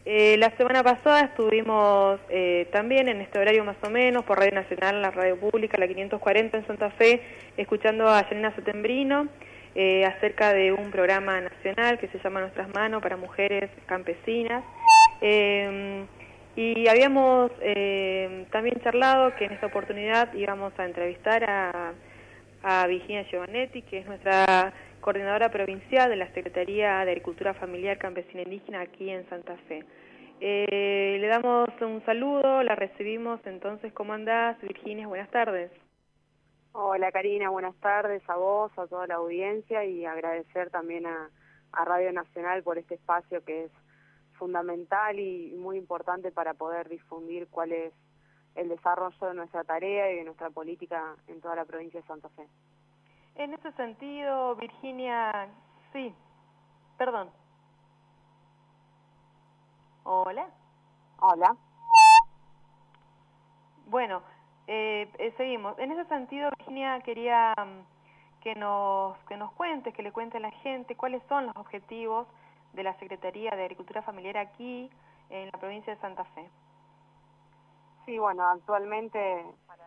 La semana pasada estuvimos también en este horario más o menos por Radio Nacional, la radio pública, la 540 en Santa Fe, escuchando a Yanina Setembrino acerca de un programa nacional que se llama Nuestras Manos para Mujeres Campesinas. Y habíamos también charlado que en esta oportunidad íbamos a entrevistar a Virginia Giovanetti, que es nuestra coordinadora provincial de la Secretaría de Agricultura Familiar Campesina Indígena aquí en Santa Fe. Le damos un saludo, la recibimos entonces. ¿Cómo andás, Virginia? Buenas tardes. Hola Karina, buenas tardes a vos, a toda la audiencia, y agradecer también a Radio Nacional por este espacio que es fundamental y muy importante para poder difundir cuál es el desarrollo de nuestra tarea y de nuestra política en toda la provincia de Santa Fe. En ese sentido, Virginia, sí, perdón. Hola. Hola. Bueno, seguimos. En ese sentido, Virginia, quería que nos cuentes, que le cuente a la gente cuáles son los objetivos de la Secretaría de Agricultura Familiar aquí en la provincia de Santa Fe. Sí, bueno, actualmente para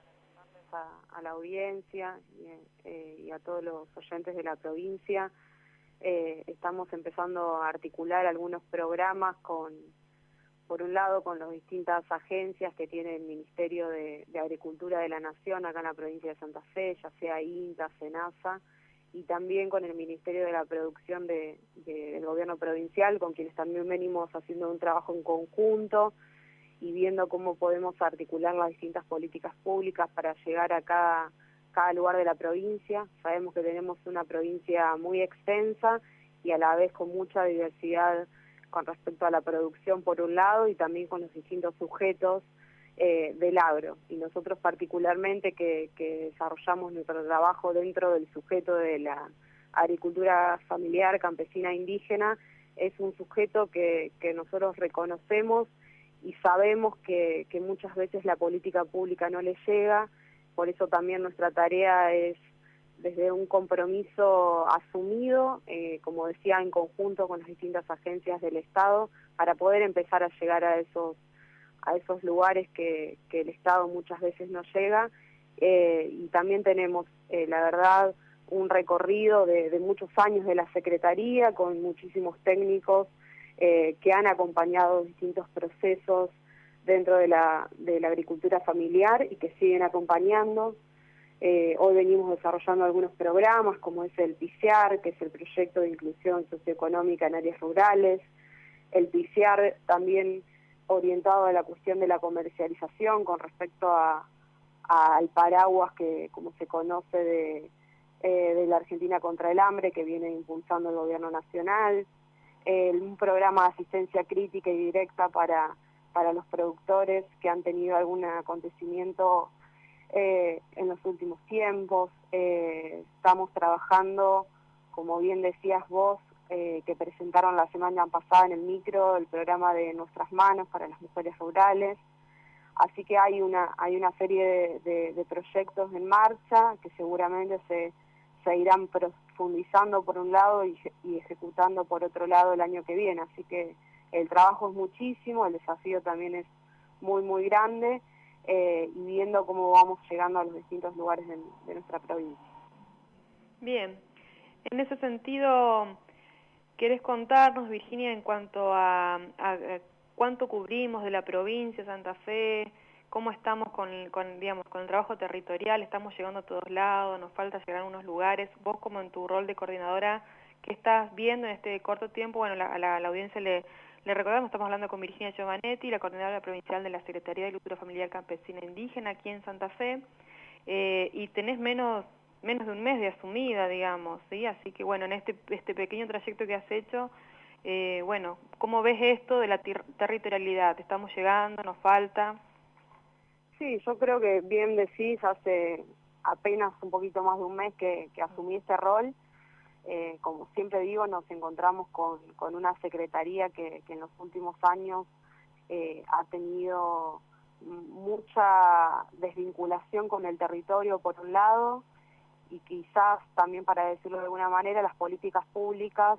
a la audiencia y a todos los oyentes de la provincia, estamos empezando a articular algunos programas por un lado con las distintas agencias que tiene el Ministerio de Agricultura de la Nación acá en la provincia de Santa Fe, ya sea INTA, SENASA, y también con el Ministerio de la Producción del Gobierno Provincial, con quienes también venimos haciendo un trabajo en conjunto y viendo cómo podemos articular las distintas políticas públicas para llegar a cada lugar de la provincia. Sabemos que tenemos una provincia muy extensa y a la vez con mucha diversidad con respecto a la producción por un lado y también con los distintos sujetos del agro. Y nosotros particularmente que desarrollamos nuestro trabajo dentro del sujeto de la agricultura familiar, campesina, indígena, es un sujeto que nosotros reconocemos y sabemos que muchas veces la política pública no le llega. Por eso también nuestra tarea es desde un compromiso asumido, como decía, en conjunto con las distintas agencias del Estado, para poder empezar a llegar a esos lugares que el Estado muchas veces no llega. Y también tenemos, la verdad, un recorrido de muchos años de la Secretaría, con muchísimos técnicos que han acompañado distintos procesos dentro de la agricultura familiar y que siguen acompañando. Hoy venimos desarrollando algunos programas, como es el PICEAR, que es el Proyecto de Inclusión Socioeconómica en Áreas Rurales, el PICEAR también orientado a la cuestión de la comercialización con respecto al paraguas que, como se conoce, de la Argentina contra el hambre, que viene impulsando el Gobierno Nacional, un programa de asistencia crítica y directa para los productores que han tenido algún acontecimiento en los últimos tiempos. Estamos trabajando, como bien decías vos, que presentaron la semana pasada en el micro, el programa de Nuestras Manos para las mujeres rurales. Así que hay una serie de proyectos en marcha que seguramente se irán profundizando por un lado y ejecutando por otro lado el año que viene. Así que el trabajo es muchísimo, el desafío también es muy, muy grande, y viendo cómo vamos llegando a los distintos lugares de nuestra provincia. Bien, en ese sentido, ¿querés contarnos, Virginia, en cuanto a cuánto cubrimos de la provincia de Santa Fe? ¿Cómo estamos con el trabajo territorial? ¿Estamos llegando a todos lados? ¿Nos falta llegar a unos lugares? Vos, como en tu rol de coordinadora, ¿qué estás viendo en este corto tiempo? Bueno, a la audiencia le recordamos, estamos hablando con Virginia Giovanetti, la coordinadora provincial de la Secretaría de Agricultura Familiar Campesina Indígena aquí en Santa Fe, y tenés menos de un mes de asumida, digamos, ¿sí? Así que, bueno, en este pequeño trayecto que has hecho, bueno, ¿cómo ves esto de la territorialidad? ¿Estamos llegando? ¿Nos falta? Sí, yo creo que bien decís, hace apenas un poquito más de un mes que asumí este rol. Como siempre digo, nos encontramos con una secretaría que en los últimos años ha tenido mucha desvinculación con el territorio por un lado, y quizás también, para decirlo de alguna manera, las políticas públicas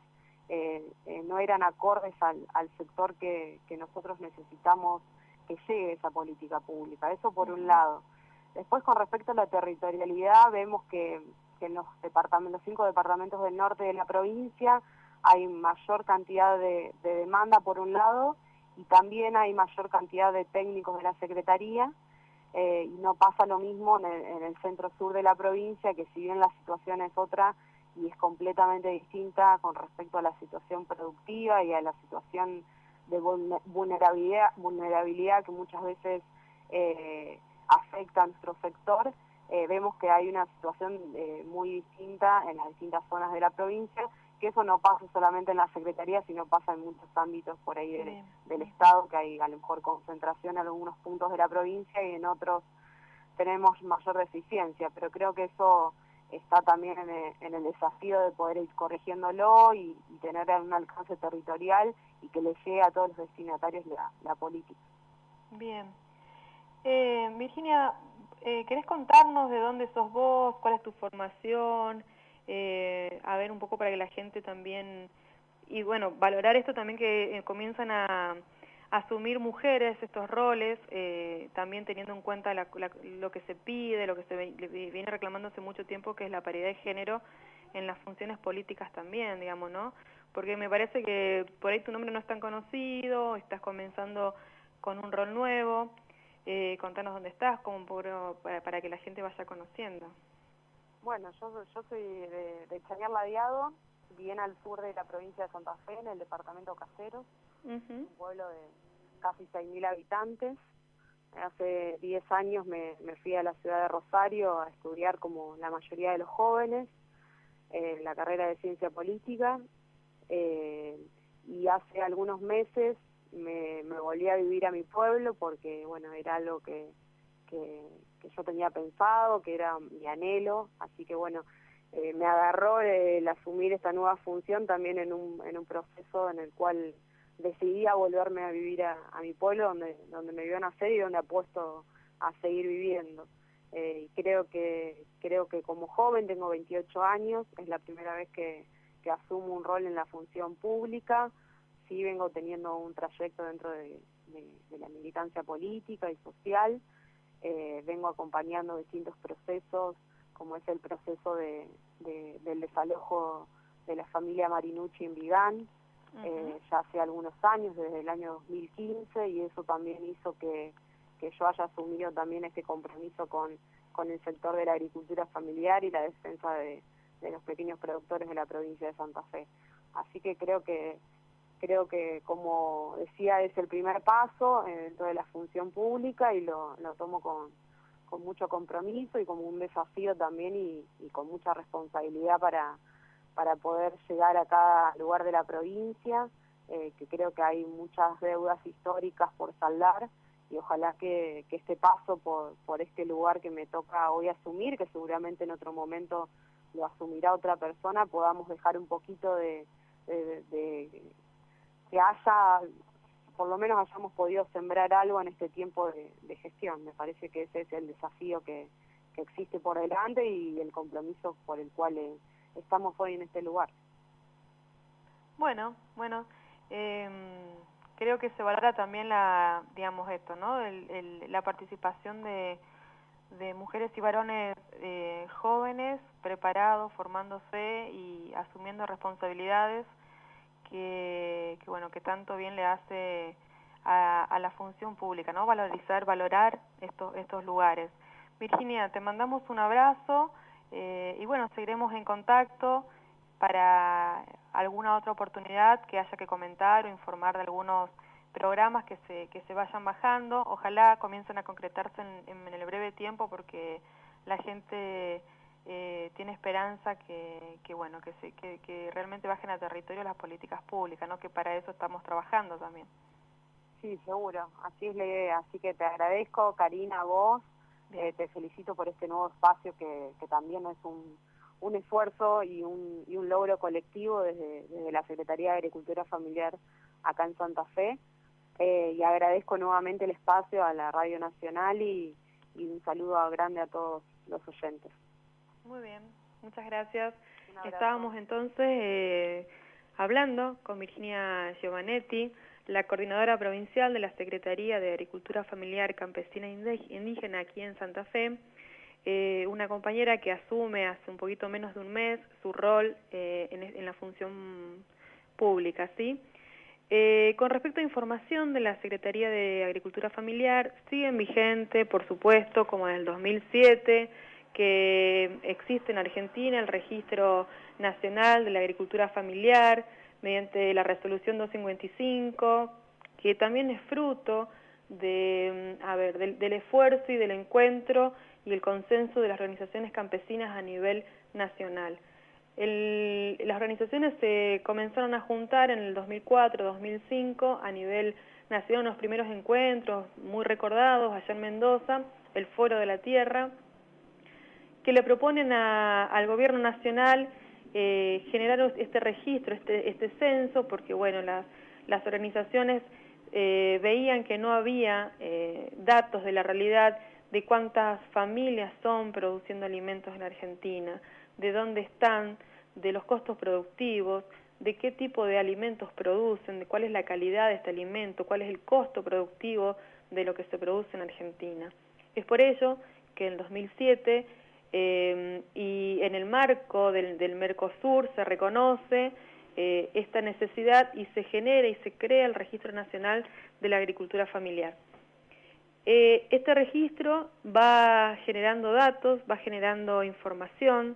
no eran acordes al sector que nosotros necesitamos que llegue esa política pública. Eso por un lado. Después, con respecto a la territorialidad, vemos que en los 5 departamentos del norte de la provincia hay mayor cantidad de demanda por un lado, y también hay mayor cantidad de técnicos de la Secretaría, y no pasa lo mismo en el centro sur de la provincia, que si bien la situación es otra y es completamente distinta con respecto a la situación productiva y a la situación de vulnerabilidad que muchas veces afecta a nuestro sector, vemos que hay una situación muy distinta en las distintas zonas de la provincia, que eso no pasa solamente en la Secretaría, sino pasa en muchos ámbitos por ahí del Estado, que hay a lo mejor concentración en algunos puntos de la provincia y en otros tenemos mayor deficiencia, pero creo que eso está también en el desafío de poder ir corrigiéndolo y tener un alcance territorial y que le llegue a todos los destinatarios la política. Bien. Virginia, ¿querés contarnos de dónde sos vos? ¿Cuál es tu formación? A ver, un poco para que la gente también, y bueno, valorar esto también que comienzan a asumir mujeres estos roles, también teniendo en cuenta lo que se pide, lo que se viene reclamando hace mucho tiempo, que es la paridad de género en las funciones políticas también, digamos, ¿no? Porque me parece que por ahí tu nombre no es tan conocido, estás comenzando con un rol nuevo. Contanos dónde estás, como para que la gente vaya conociendo. Bueno, yo soy de Chañar Ladeado, bien al sur de la provincia de Santa Fe, en el departamento Caseros, un pueblo de casi 6.000 habitantes. Hace 10 años me fui a la ciudad de Rosario a estudiar, como la mayoría de los jóvenes, la carrera de Ciencia Política, y hace algunos meses me volví a vivir a mi pueblo porque, bueno, era algo que yo tenía pensado, que era mi anhelo, así que, bueno, me agarró el asumir esta nueva función también en un proceso en el cual decidí a volverme a vivir a mi pueblo, donde me vio nacer y donde apuesto a seguir viviendo. Y creo que como joven, tengo 28 años, es la primera vez que asumo un rol en la función pública. Sí vengo teniendo un trayecto dentro de la militancia política y social, vengo acompañando distintos procesos, como es el proceso del desalojo de la familia Marinucci en Vigán, ya hace algunos años, desde el año 2015, y eso también hizo que yo haya asumido también este compromiso con el sector de la agricultura familiar y la defensa de los pequeños productores de la provincia de Santa Fe. Así que creo que, como decía, es el primer paso dentro de la función pública y lo tomo con mucho compromiso y como un desafío también y con mucha responsabilidad para poder llegar a cada lugar de la provincia, que creo que hay muchas deudas históricas por saldar, y ojalá que este paso por este lugar que me toca hoy asumir, que seguramente en otro momento lo asumirá otra persona, podamos dejar un poquito de que haya, por lo menos hayamos podido sembrar algo en este tiempo de gestión. Me parece que ese es el desafío que existe por delante y el compromiso por el cual estamos hoy en este lugar. Bueno, creo que se valora también la participación de mujeres y varones jóvenes, preparados, formándose y asumiendo responsabilidades que tanto bien le hace a la función pública, ¿no? Valorar estos lugares. Virginia, te mandamos un abrazo y bueno, seguiremos en contacto para alguna otra oportunidad que haya que comentar o informar de algunos programas que se vayan bajando. Ojalá comiencen a concretarse en el breve tiempo, porque la gente tiene esperanza que realmente bajen a territorio las políticas públicas, ¿no? Que para eso estamos trabajando también. Sí, seguro, así es la idea. Así que te agradezco, Karina, a vos, te felicito por este nuevo espacio que también es un esfuerzo y un logro colectivo desde la Secretaría de Agricultura Familiar acá en Santa Fe, y agradezco nuevamente el espacio a la Radio Nacional y un saludo grande a todos los oyentes. Muy bien, muchas gracias. Estábamos entonces hablando con Virginia Giovanetti, la coordinadora provincial de la Secretaría de Agricultura Familiar Campesina e Indígena aquí en Santa Fe, una compañera que asume hace un poquito menos de un mes su rol en la función pública, ¿sí? Con respecto a información de la Secretaría de Agricultura Familiar, siguen vigente, por supuesto, como en el 2007, que existe en Argentina el Registro Nacional de la Agricultura Familiar, mediante la resolución 255, que también es fruto del esfuerzo y del encuentro y el consenso de las organizaciones campesinas a nivel nacional. Las organizaciones se comenzaron a juntar en el 2004-2005 a nivel nacional, unos primeros encuentros muy recordados allá en Mendoza, el Foro de la Tierra, que le proponen al gobierno nacional generar este registro, este censo, porque bueno, las organizaciones veían que no había datos de la realidad de cuántas familias son produciendo alimentos en Argentina, de dónde están, de los costos productivos, de qué tipo de alimentos producen, de cuál es la calidad de este alimento, cuál es el costo productivo de lo que se produce en Argentina. Es por ello que en 2007 y en el marco del Mercosur se reconoce esta necesidad y se genera y se crea el Registro Nacional de la Agricultura Familiar. Este registro va generando datos, va generando información,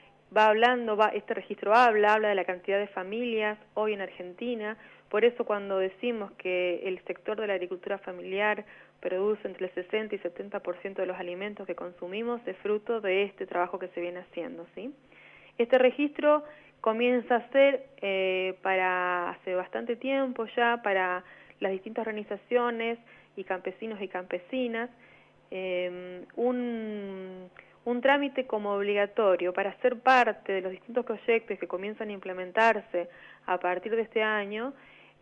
este registro habla de la cantidad de familias hoy en Argentina. Por eso cuando decimos que el sector de la agricultura familiar produce entre el 60 y 70% de los alimentos que consumimos, es fruto de este trabajo que se viene haciendo, ¿sí? Este registro comienza a ser para hace bastante tiempo ya para las distintas organizaciones y campesinos y campesinas, un trámite como obligatorio para ser parte de los distintos proyectos que comienzan a implementarse a partir de este año.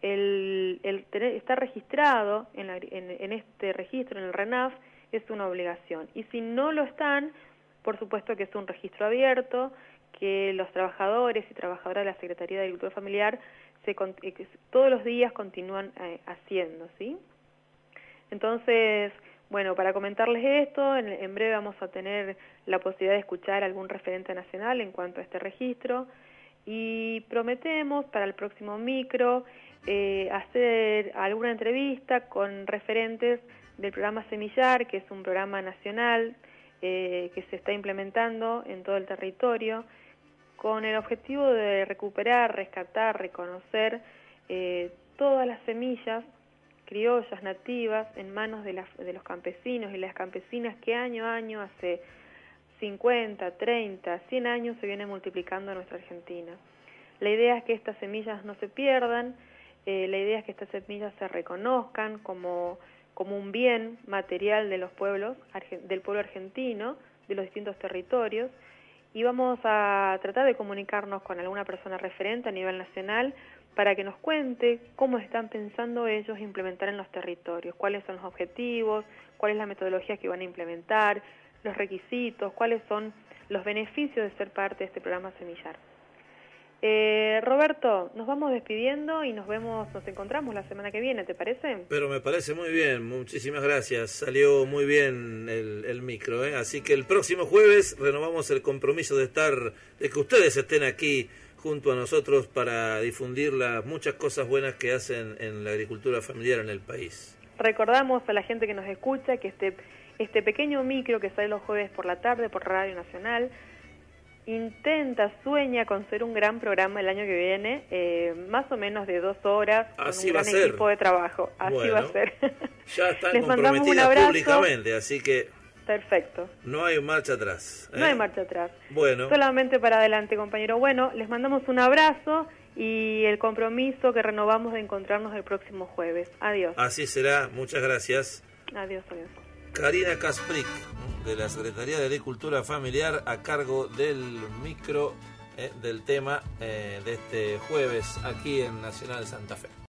Estar registrado en este registro, en el RENAF, es una obligación. Y si no lo están, por supuesto que es un registro abierto, que los trabajadores y trabajadoras de la Secretaría de Agricultura Familiar todos los días continúan haciendo, ¿sí? Entonces, bueno, para comentarles esto, en breve vamos a tener la posibilidad de escuchar algún referente nacional en cuanto a este registro y prometemos para el próximo micro hacer alguna entrevista con referentes del programa Semillar, que es un programa nacional que se está implementando en todo el territorio, con el objetivo de recuperar, rescatar, reconocer todas las semillas criollas, nativas, en manos de los campesinos y las campesinas que año a año, hace 50, 30, 100 años se viene multiplicando en nuestra Argentina. La idea es que estas semillas no se pierdan, la idea es que estas semillas se reconozcan como un bien material de los pueblos, del pueblo argentino, de los distintos territorios, y vamos a tratar de comunicarnos con alguna persona referente a nivel nacional para que nos cuente cómo están pensando ellos implementar en los territorios, cuáles son los objetivos, cuál es la metodología que van a implementar, los requisitos, cuáles son los beneficios de ser parte de este programa Semillar. Roberto, nos vamos despidiendo y nos encontramos la semana que viene, ¿te parece? Pero me parece muy bien, muchísimas gracias, salió muy bien el micro, así que el próximo jueves renovamos el compromiso de que ustedes estén aquí junto a nosotros para difundir las muchas cosas buenas que hacen en la agricultura familiar en el país. Recordamos a la gente que nos escucha que este pequeño micro que sale los jueves por la tarde por Radio Nacional sueña con ser un gran programa el año que viene, más o menos de 2 horas, así con un gran equipo de trabajo. Así bueno, va a ser. Ya están Les mandamos un comprometidas abrazo. Públicamente, así que perfecto. No hay marcha atrás. No hay marcha atrás. Bueno. Solamente para adelante, compañero. Bueno, les mandamos un abrazo y el compromiso que renovamos de encontrarnos el próximo jueves. Adiós. Así será. Muchas gracias. Adiós, adiós. Karina Kasprick, de la Secretaría de Agricultura Familiar, a cargo del micro del tema de este jueves aquí en Nacional Santa Fe.